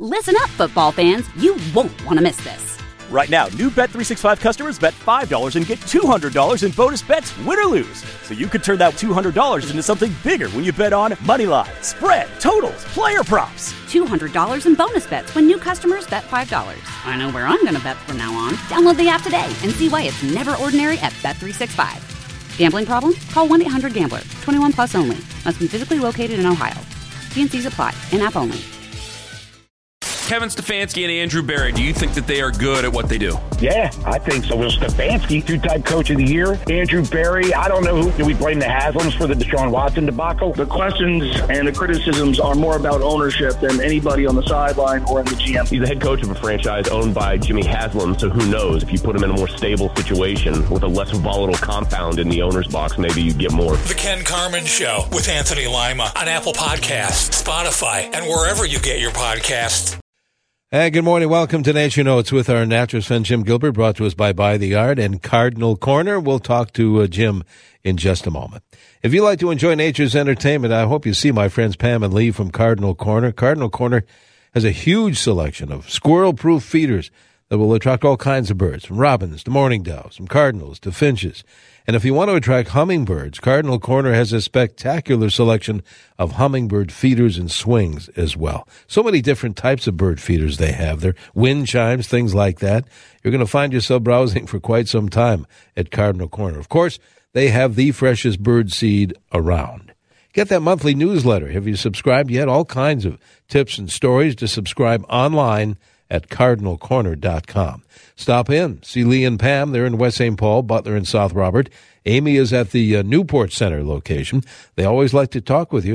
Listen up, football fans. You won't want to miss this. Right now, new Bet365 customers bet $5 and get $200 in bonus bets, win or lose. So you could turn that $200 into something bigger when you bet on money line, spread, totals, player props. $200 in bonus bets when new customers bet $5. I know where I'm going to bet from now on. Download the app today and see why it's never ordinary at Bet365. Gambling problem? Call 1-800-GAMBLER. 21 plus only. Must be physically located in Ohio. T&Cs apply. In-app only. Kevin Stefanski and Andrew Berry, do you think that they are good at what they do? Yeah, I think so. Well, Stefanski, two-time coach of the year. Andrew Berry, I don't know who. Do we blame the Haslams for the Deshaun Watson debacle? The questions and the criticisms are more about ownership than anybody on the sideline or in the GM. He's the head coach of a franchise owned by Jimmy Haslam, so who knows? If you put him in a more stable situation with a less volatile compound in the owner's box, maybe you'd get more. The Ken Carman Show with Anthony Lima on Apple Podcasts, Spotify, and wherever you get your podcasts. Hey, good morning. Welcome to Nature Notes with our naturalist friend Jim Gilbert, brought to us by the Yard and Cardinal Corner. We'll talk to Jim in just a moment. If you like to enjoy nature's entertainment, I hope you see my friends Pam and Lee from Cardinal Corner. Cardinal Corner has a huge selection of squirrel-proof feeders that will attract all kinds of birds, from robins to mourning doves, from cardinals to finches. And if you want to attract hummingbirds, Cardinal Corner has a spectacular selection of hummingbird feeders and swings as well. So many different types of bird feeders they have. They're wind chimes, things like that. You're going to find yourself browsing for quite some time at Cardinal Corner. Of course, they have the freshest bird seed around. Get that monthly newsletter. Have you subscribed yet? All kinds of tips and stories to subscribe online at cardinalcorner.com. Stop in. See Lee and Pam. They're in West St. Paul, Butler, and South Robert. Amy is at the Newport Center location. They always like to talk with you.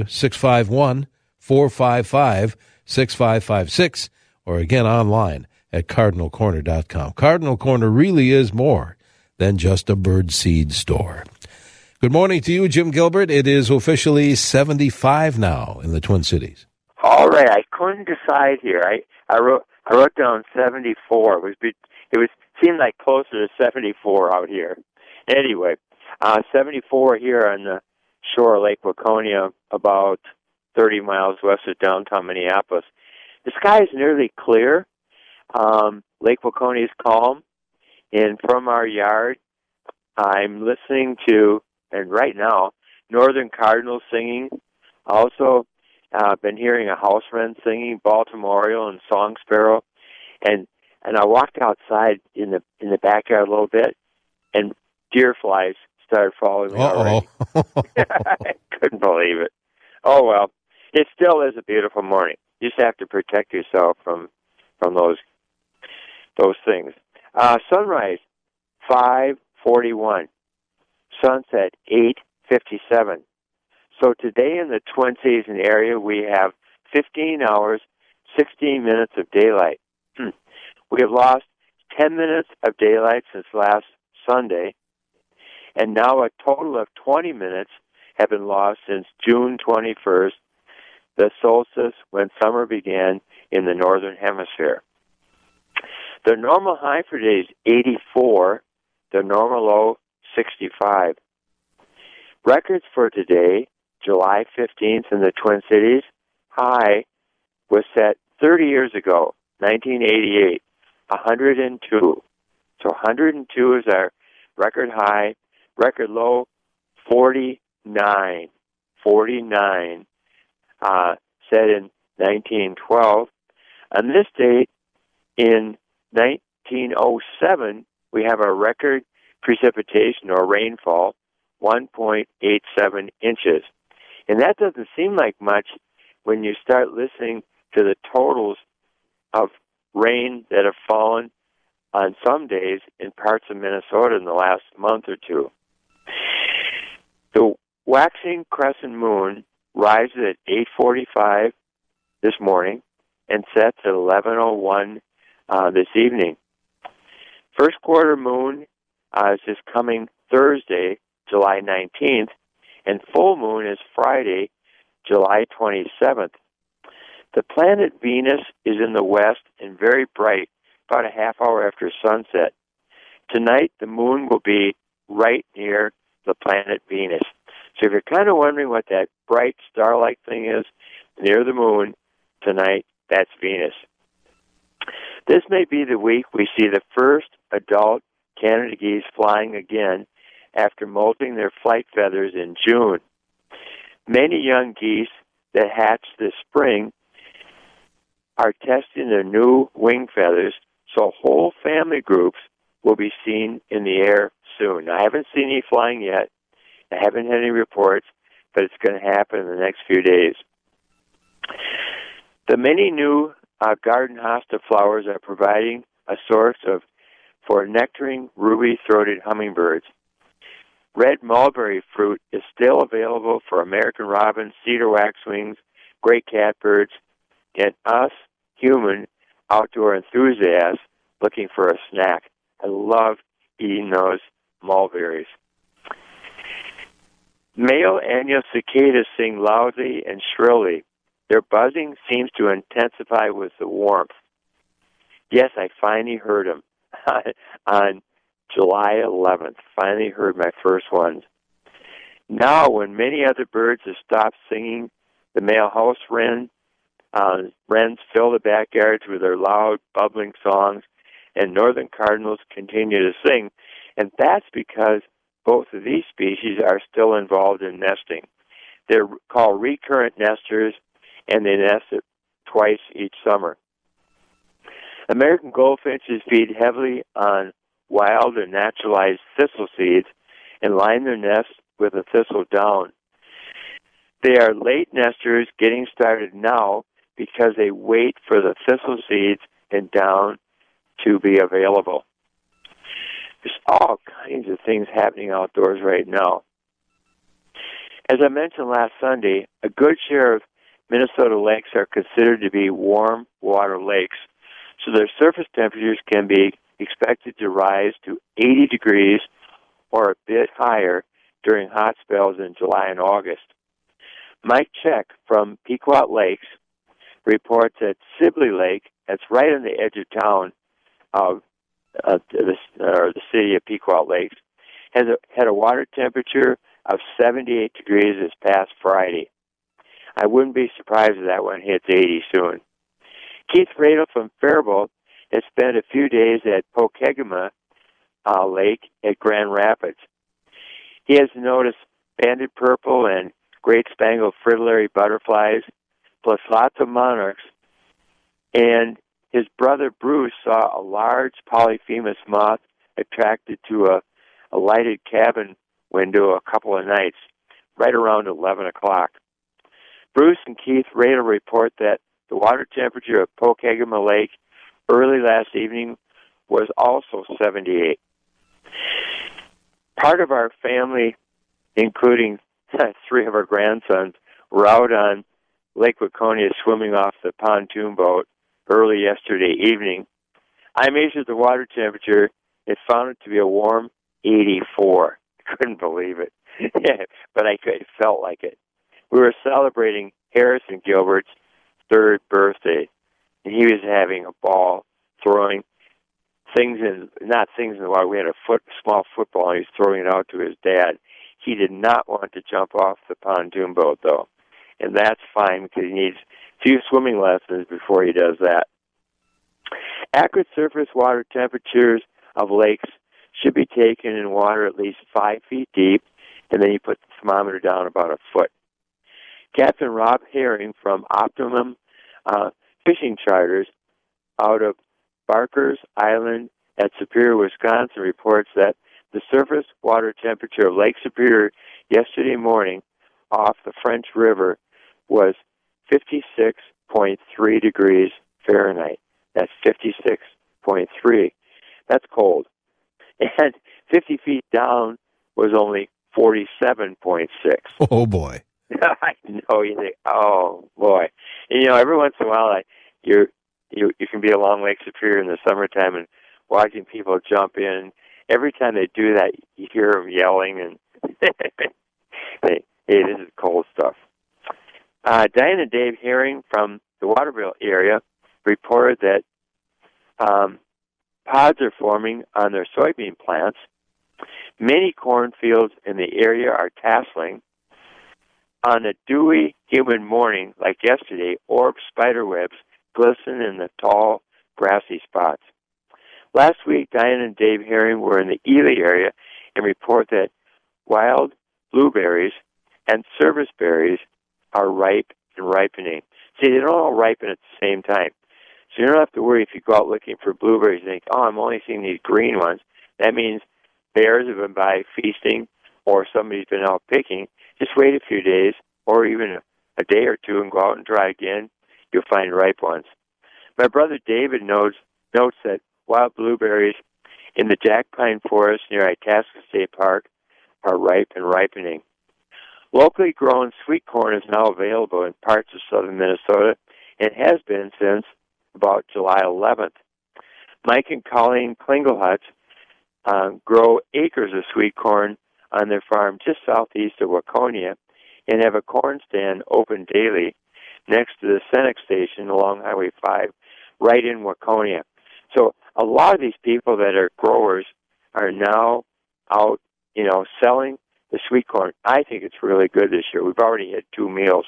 651-455-6556, or again online at cardinalcorner.com. Cardinal Corner really is more than just a bird seed store. Good morning to you, Jim Gilbert. It is officially 75 now in the Twin Cities. All right. I couldn't decide here. I wrote down 74. It seemed like closer to 74 out here. Anyway, 74 here on the shore of Lake Waconia, about 30 miles west of downtown Minneapolis. The sky is nearly clear. Lake Waconia is calm. And from our yard, I'm listening to, and right now, Northern Cardinals singing. Also, been hearing a house wren singing, Baltimore Oriole and Song Sparrow, and I walked outside in the backyard a little bit, and deer flies started following me already. I couldn't believe it. Oh well, it still is a beautiful morning. You just have to protect yourself from those things. Sunrise 5:41, sunset 8:57. So today in the Twin Cities area, we have 15 hours, 16 minutes of daylight. We have lost 10 minutes of daylight since last Sunday, and now a total of 20 minutes have been lost since June 21st, the solstice when summer began in the Northern Hemisphere. The normal high for today is 84, the normal low 65. Records for today, July 15th in the Twin Cities, high was set 30 years ago, 1988, 102. So 102 is our record high. Record low, 49. 49, set in 1912. On this date, in 1907, we have a record precipitation or rainfall, 1.87 inches. And that doesn't seem like much when you start listening to the totals of rain that have fallen on some days in parts of Minnesota in the last month or two. The waxing crescent moon rises at 8:45 this morning and sets at 11:01 this evening. First quarter moon is this coming Thursday, July 19th, and full moon is Friday, July 27th. The planet Venus is in the west and very bright, about a half hour after sunset. Tonight, the moon will be right near the planet Venus. So if you're kind of wondering what that bright star-like thing is near the moon tonight, that's Venus. This may be the week we see the first adult Canada geese flying again after molting their flight feathers in June. Many young geese that hatched this spring are testing their new wing feathers, so whole family groups will be seen in the air soon. I haven't seen any flying yet. I haven't had any reports, but it's going to happen in the next few days. The many new garden hosta flowers are providing a source for nectaring ruby-throated hummingbirds. Red mulberry fruit is still available for American robins, cedar waxwings, gray catbirds, and us human outdoor enthusiasts looking for a snack. I love eating those mulberries. Male annual cicadas sing loudly and shrilly. Their buzzing seems to intensify with the warmth. Yes, I finally heard them on July 11th. Finally heard my first ones. Now, when many other birds have stopped singing, the male house wrens fill the backyards with their loud, bubbling songs, and northern cardinals continue to sing, and that's because both of these species are still involved in nesting. They're called recurrent nesters, and they nest twice each summer. American goldfinches feed heavily on wild and naturalized thistle seeds and line their nests with a thistle down. They are late nesters getting started now because they wait for the thistle seeds and down to be available. There's all kinds of things happening outdoors right now. As I mentioned last Sunday, a good share of Minnesota lakes are considered to be warm water lakes, so their surface temperatures can be expected to rise to 80 degrees or a bit higher during hot spells in July and August. Mike Check from Pequot Lakes reports that Sibley Lake, that's right on the edge of town of the city of Pequot Lakes, had a water temperature of 78 degrees this past Friday. I wouldn't be surprised if that one hits 80 soon. Keith Radel from Faribault has spent a few days at Pokegama Lake at Grand Rapids. He has noticed banded purple and great spangled fritillary butterflies, plus lots of monarchs, and his brother Bruce saw a large polyphemus moth attracted to a lighted cabin window a couple of nights, right around 11 o'clock. Bruce and Keith Radel report that the water temperature of Pokegama Lake early last evening was also 78. Part of our family, including 3 of our grandsons, were out on Lake Waconia swimming off the pontoon boat early yesterday evening. I measured the water temperature. It found it to be a warm 84. I couldn't believe it, but it felt like it. We were celebrating Harrison Gilbert's 3rd birthday, and he was having a ball throwing not things in the water. We had a small football, and he was throwing it out to his dad. He did not want to jump off the pontoon boat, though, and that's fine because he needs a few swimming lessons before he does that. Accurate surface water temperatures of lakes should be taken in water at least 5 feet deep, and then you put the thermometer down about a foot. Captain Rob Herring from Optimum Fishing Charters out of Barker's Island at Superior, Wisconsin, reports that the surface water temperature of Lake Superior yesterday morning off the French River was 56.3 degrees Fahrenheit. That's 56.3. That's cold. And 50 feet down was only 47.6. Oh, boy. I know. You think, oh, boy. And, every once in a while, you can be along Lake Superior in the summertime and watching people jump in. Every time they do that, you hear them yelling, and hey, this is cold stuff. Diane and Dave Herring from the Waterville area reported that pods are forming on their soybean plants. Many cornfields in the area are tasseling. On a dewy, humid morning like yesterday, orb spiderwebs glisten in the tall grassy spots. Last week, Diane and Dave Herring were in the Ely area and report that wild blueberries and service berries are ripe and ripening. See, they don't all ripen at the same time. So you don't have to worry if you go out looking for blueberries and think, oh, I'm only seeing these green ones. That means bears have been by feasting or somebody's been out picking. Just wait a few days or even a day or two and go out and try again. You'll find ripe ones. My brother David notes that wild blueberries in the Jack Pine Forest near Itasca State Park are ripe and ripening. Locally grown sweet corn is now available in parts of southern Minnesota and has been since about July 11th. Mike and Colleen Klingelhutz grow acres of sweet corn on their farm just southeast of Waconia and have a corn stand open daily next to the Senex station along Highway 5 right in Waconia. So a lot of these people that are growers are now out, selling the sweet corn. I think it's really good this year. We've already had 2 meals.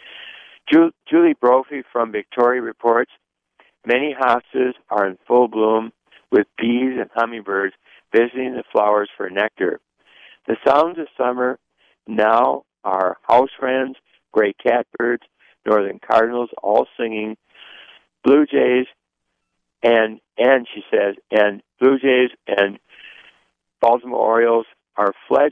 Julie Brophy from Victoria reports many hostas are in full bloom with bees and hummingbirds visiting the flowers for nectar. The sounds of summer now are house wrens, gray catbirds, northern cardinals, all singing, blue jays, and she says, and blue jays and Baltimore Orioles are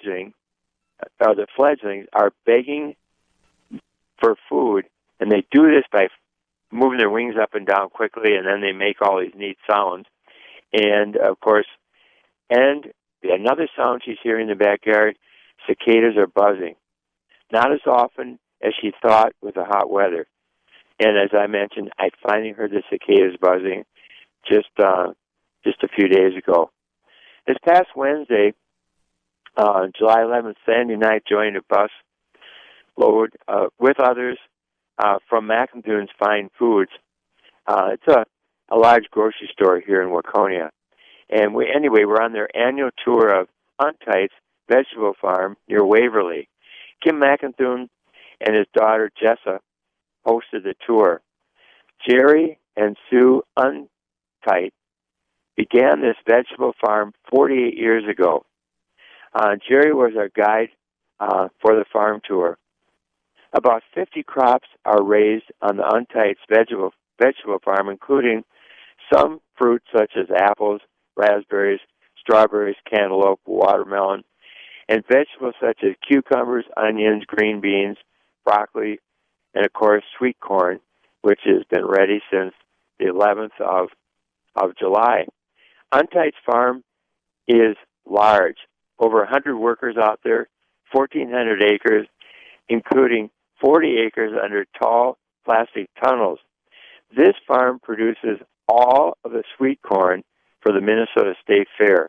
the fledglings are begging for food, and they do this by moving their wings up and down quickly, and then they make all these neat sounds. And, of course, and another sound she's hearing in the backyard, cicadas are buzzing. Not as often as she thought with the hot weather. And as I mentioned, I finally heard the cicadas buzzing just a few days ago. This past Wednesday, July 11th, Sandy and I joined a bus load with others from McIntoon's Fine Foods. It's a large grocery store here in Waconia. And we're on their annual tour of Untight's vegetable farm near Waverly. Kim McIntoon and his daughter Jessa hosted the tour. Jerry and Sue Untight began this vegetable farm 48 years ago. Jerry was our guide for the farm tour. About 50 crops are raised on the Untight's vegetable farm, including some fruits such as apples, raspberries, strawberries, cantaloupe, watermelon, and vegetables such as cucumbers, onions, green beans, broccoli, and, of course, sweet corn, which has been ready since the 11th of July. Untight's farm is large. Over 100 workers out there, 1,400 acres, including 40 acres under tall plastic tunnels. This farm produces all of the sweet corn for the Minnesota State Fair.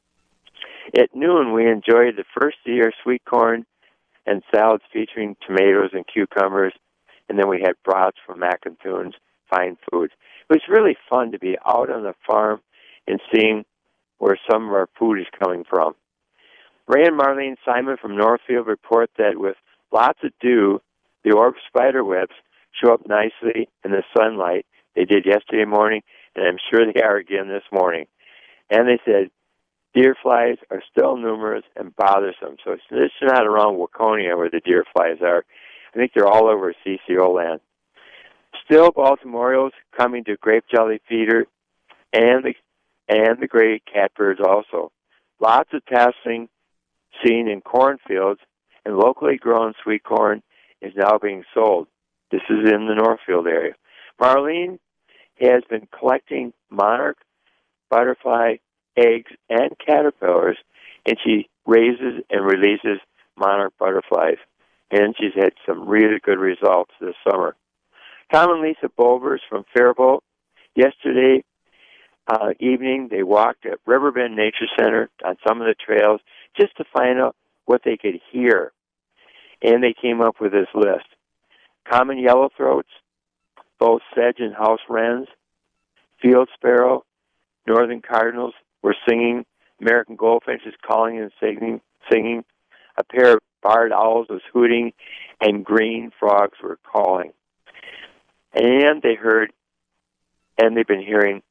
At noon, we enjoyed the first-year sweet corn and salads featuring tomatoes and cucumbers, and then we had brats from McIntoon's Fine Foods. It was really fun to be out on the farm and seeing where some of our food is coming from. Ray and Marlene Simon from Northfield report that with lots of dew, the orb spider webs show up nicely in the sunlight. They did yesterday morning, and I'm sure they are again this morning. And they said deer flies are still numerous and bothersome. So it's not around Waconia where the deer flies are. I think they're all over CCO land. Still, Baltimore Orioles coming to Grape Jelly Feeder and the gray catbirds also. Lots of tasseling seen in cornfields, and locally grown sweet corn is now being sold. This is in the Northfield area. Marlene has been collecting monarch butterfly eggs and caterpillars, and she raises and releases monarch butterflies. And she's had some really good results this summer. Tom and Lisa Bovers from Faribault. Yesterday evening, they walked at Riverbend Nature Center on some of the trails just to find out what they could hear. And they came up with this list. Common yellowthroats, both sedge and house wrens, field sparrow, northern cardinals were singing, American goldfinches calling and singing, a pair of barred owls was hooting, and green frogs were calling. And they've been hearing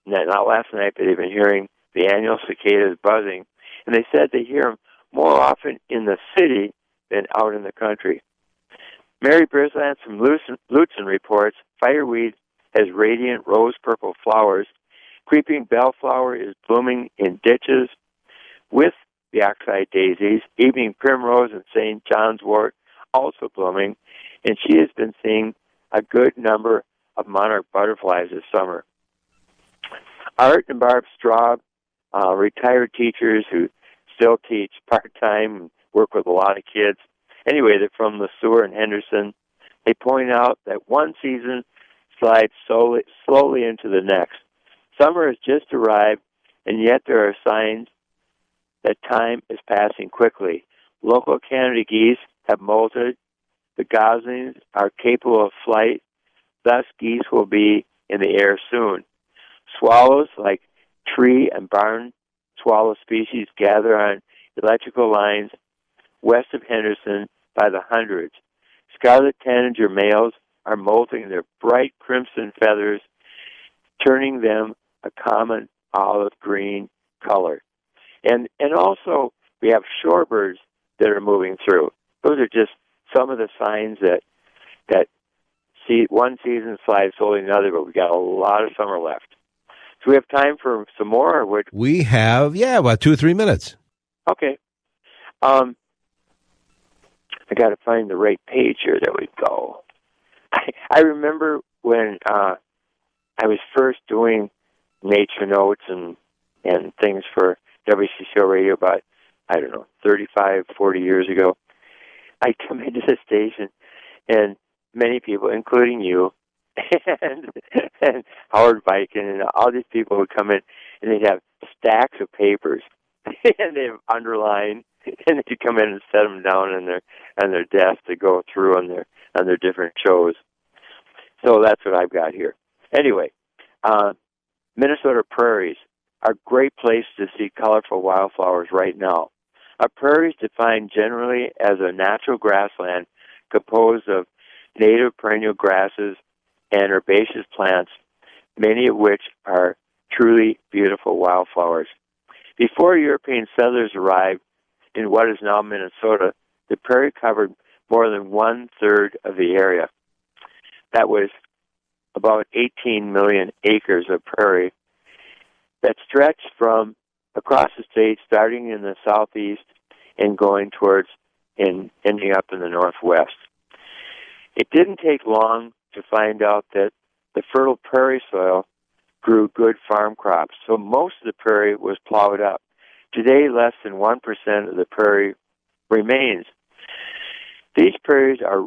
not last night, but they've been hearing the annual cicadas buzzing, and they said they hear them more often in the city than out in the country. Mary Brisland from Lutzen reports fireweed has radiant rose-purple flowers. Creeping bellflower is blooming in ditches with the oxeye daisies. Evening primrose and St. John's wort also blooming, and she has been seeing a good number of monarch butterflies this summer. Art and Barb Straub, retired teachers who still teach part-time and work with a lot of kids. Anyway, they're from LeSueur and Henderson. They point out that one season slides slowly into the next. Summer has just arrived, and yet there are signs that time is passing quickly. Local Canada geese have molted. The goslings are capable of flight. Thus, geese will be in the air soon. Swallows, like tree and barn swallow species, gather on electrical lines west of Henderson by the hundreds. Scarlet tanager males are molting their bright crimson feathers, turning them a common olive green color. And also, we have shorebirds that are moving through. Those are just some of the signs that one season slides slowly another, but we got a lot of summer left. Do we have time for some more? Or we have, about 2 or 3 minutes. Okay. I got to find the right page here that we go. I remember when I was first doing nature notes and things for WCCO radio about, 35, 40 years ago. I come into the station, and many people, including you, and Howard Viken, and all these people would come in, and they'd have stacks of papers, and they'd underline, and they'd come in and set them down on their desk to go through on their different shows. So that's what I've got here. Anyway, Minnesota prairies are great places to see colorful wildflowers right now. A prairie is defined generally as a natural grassland composed of native perennial grasses and herbaceous plants, many of which are truly beautiful wildflowers. Before European settlers arrived in what is now Minnesota, the prairie covered more than 1/3 of the area. That was about 18 million acres of prairie that stretched from across the state, starting in the southeast and going towards and ending up in the northwest. It didn't take long to find out that the fertile prairie soil grew good farm crops, so most of the prairie was plowed up. Today, less than 1% of the prairie remains. These prairies are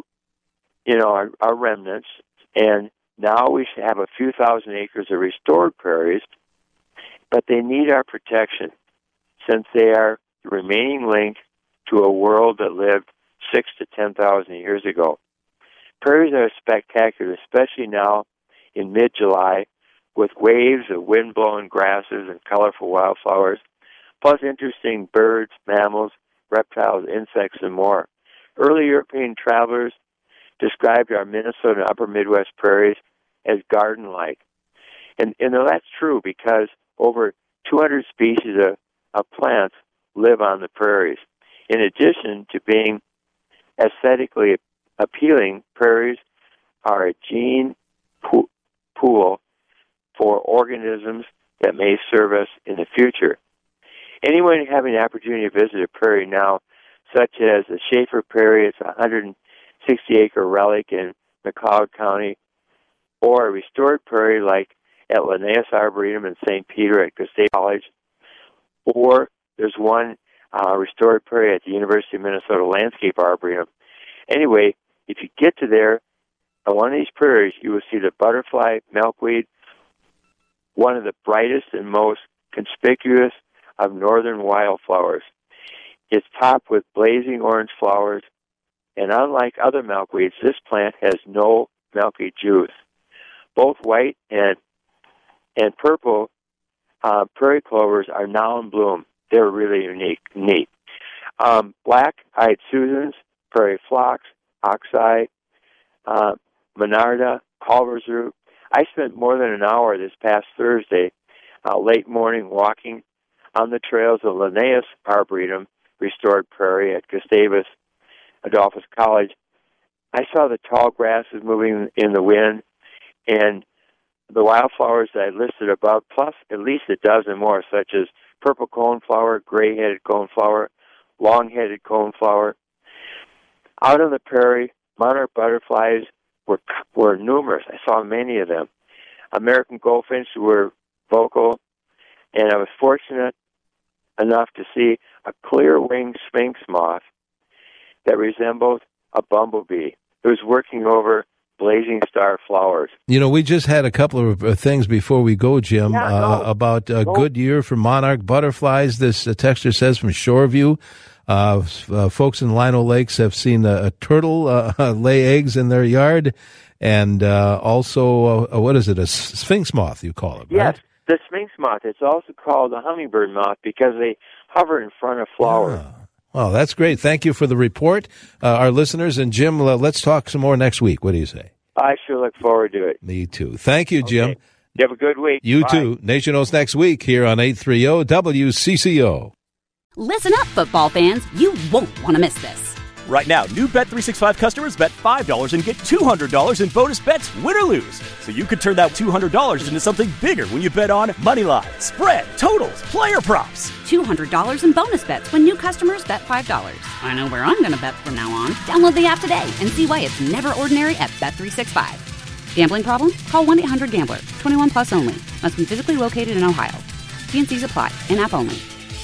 remnants, and now we should have a few thousand acres of restored prairies, but they need our protection since they are the remaining link to a world that lived 6,000 to 10,000 years ago. Prairies are spectacular, especially now in mid-July, with waves of wind-blown grasses and colorful wildflowers, plus interesting birds, mammals, reptiles, insects, and more. Early European travelers described our Minnesota and upper Midwest prairies as garden-like. And that's true because over 200 species of plants live on the prairies. In addition to being aesthetically appealing, prairies are a gene pool for organisms that may serve us in the future. Anyone having the opportunity to visit a prairie now, such as the Schaefer Prairie, it's a 160-acre relic in McLeod County, or a restored prairie like at Linnaeus Arboretum in St. Peter at Gustavus College, or there's one restored prairie at the University of Minnesota Landscape Arboretum. Anyway, if you get to there, on one of these prairies, you will see the butterfly milkweed, one of the brightest and most conspicuous of northern wildflowers. It's topped with blazing orange flowers, and unlike other milkweeds, this plant has no milky juice. Both white and purple prairie clovers are now in bloom. They're really neat. Black-eyed Susans, prairie phlox, oxeye, monarda, culver's root. I spent more than an hour this past Thursday late morning walking on the trails of Linnaeus Arboretum, Restored Prairie at Gustavus Adolphus College. I saw the tall grasses moving in the wind and the wildflowers that I listed above, plus at least a dozen more, such as purple coneflower, gray-headed coneflower, long-headed coneflower. Out on the prairie, monarch butterflies were numerous. I saw many of them. American goldfinch were vocal, and I was fortunate enough to see a clear-winged sphinx moth that resembled a bumblebee. It was working over blazing star flowers. You know, we just had a couple of things before we go, Jim, about a good year for monarch butterflies. This texter says from Shoreview, folks in Lino Lakes have seen a turtle lay eggs in their yard, and also, what is it, a sphinx moth, you call it, right? Yes, the sphinx moth. It's also called the hummingbird moth because they hover in front of flowers. Well, that's great. Thank you for the report. Our listeners, and Jim, let's talk some more next week. What do you say? I sure look forward to it. Me too. Thank you, Jim. Okay. You have a good week. You Bye. too. Nation Knows next week here on 830 WCCO. Listen up, football fans. You won't want to miss this. Right now, new Bet365 customers bet $5 and get $200 in bonus bets, win or lose. So you could turn that $200 into something bigger when you bet on moneyline, spread, totals, player props. $200 in bonus bets when new customers bet $5. I know where I'm going to bet from now on. Download the app today and see why it's never ordinary at Bet365. Gambling problem? Call 1-800-GAMBLER. 21 plus only. Must be physically located in Ohio. T&Cs apply. In-app only.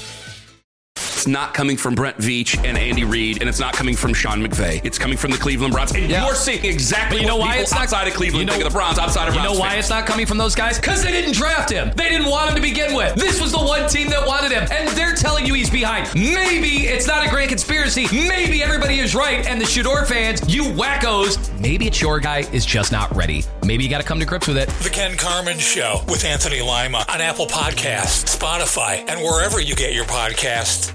It's not coming from Brent Veach and Andy Reid, and it's not coming from Sean McVay. It's coming from the Cleveland Browns. And you're seeing exactly what people outside of Cleveland think of the Browns, outside of Browns. You know why it's not coming from those guys? Because they didn't draft him. They didn't want him to begin with. This was the one team that wanted him, and they're telling you he's behind. Maybe it's not a grand conspiracy. Maybe everybody is right, and the Shador fans, you wackos, maybe it's your guy is just not ready. Maybe you got to come to grips with it. The Ken Carman Show with Anthony Lima on Apple Podcasts, Spotify, and wherever you get your podcasts.